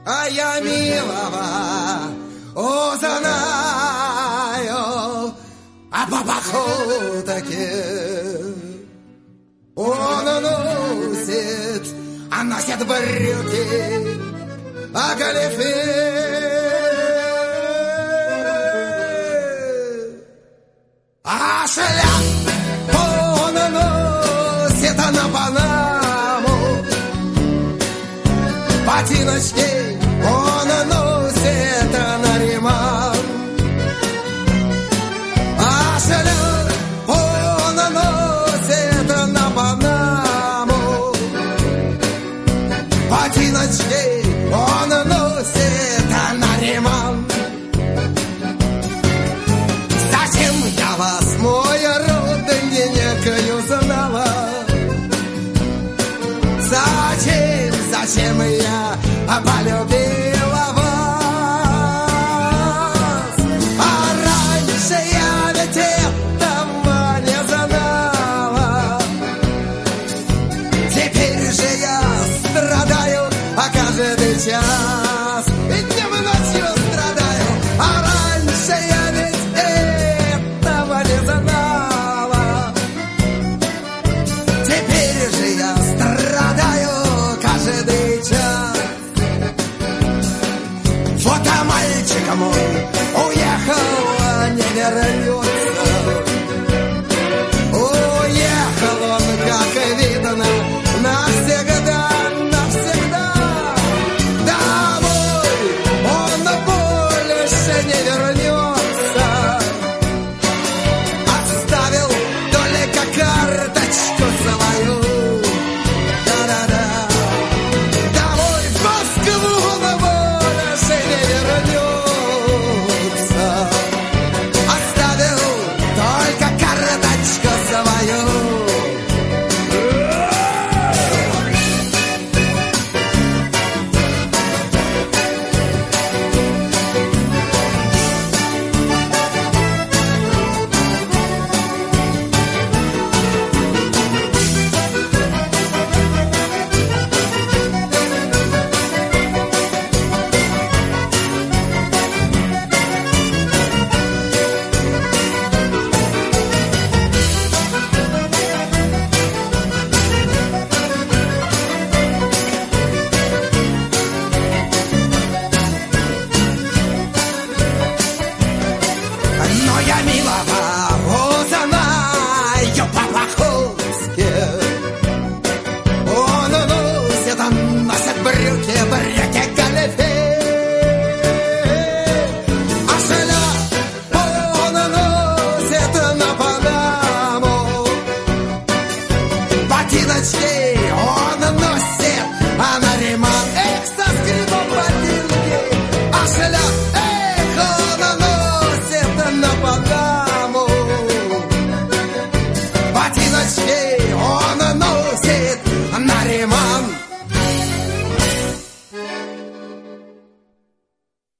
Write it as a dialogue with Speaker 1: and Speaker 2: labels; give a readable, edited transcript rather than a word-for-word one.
Speaker 1: А я милого узнаю, а по походке он носит брюки, а галифе а шляпу он носит на Панаму, ботиночки он носит на Риман, а шляпу он носит на Панаму, ботиночки он носит на Риман. Зачем я вас, мой родненькою, знала? Зачем я полюбила вас? А раньше я ведь этого не знала. Теперь же я страдаю каждый час.